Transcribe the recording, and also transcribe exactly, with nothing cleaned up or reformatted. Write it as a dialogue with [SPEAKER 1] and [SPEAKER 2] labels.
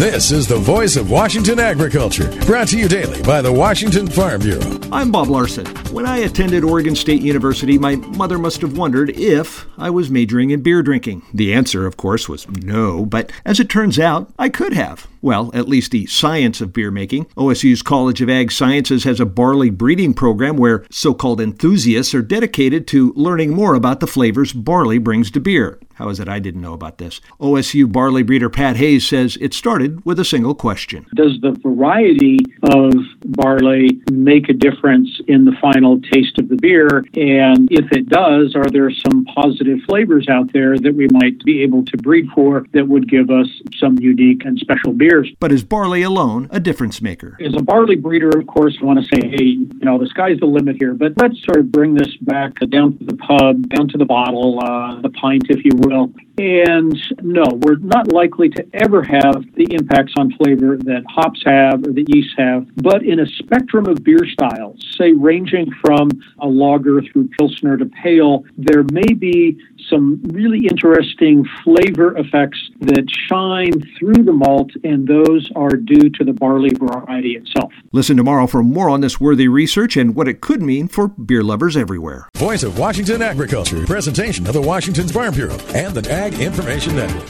[SPEAKER 1] This is the voice of Washington agriculture, brought to you daily by the Washington Farm Bureau.
[SPEAKER 2] I'm Bob Larson. When I attended Oregon State University, my mother must have wondered if I was majoring in beer drinking. The answer, of course, was no, but as it turns out, I could have. Well, at least the science of beer making. O S U's College of Ag Sciences has a barley breeding program where so-called enthusiasts are dedicated to learning more about the flavors barley brings to beer. How is it I didn't know about this? O S U barley breeder Pat Hayes says it started with a single question.
[SPEAKER 3] Does the variety of barley make a difference in the final taste of the beer? And if it does, are there some positive flavors out there that we might be able to breed for that would give us some unique and special beers?
[SPEAKER 2] But is barley alone a difference maker?
[SPEAKER 3] As a barley breeder, of course, I want to say, hey, you know, the sky's the limit here. But let's sort of bring this back down to the pub, down to the bottle, uh, the pint, if you will. And no, we're not likely to ever have the impacts on flavor that hops have or the yeast have. But in a spectrum of beer styles, say ranging from a lager through Pilsner to pale, there may be some really interesting flavor effects that shine through the malt, and those are due to the barley variety itself.
[SPEAKER 2] Listen tomorrow for more on this worthy research and what it could mean for beer lovers everywhere.
[SPEAKER 1] Voice of Washington agriculture, presentation of the Washington Farm Bureau and the Ag Information Network.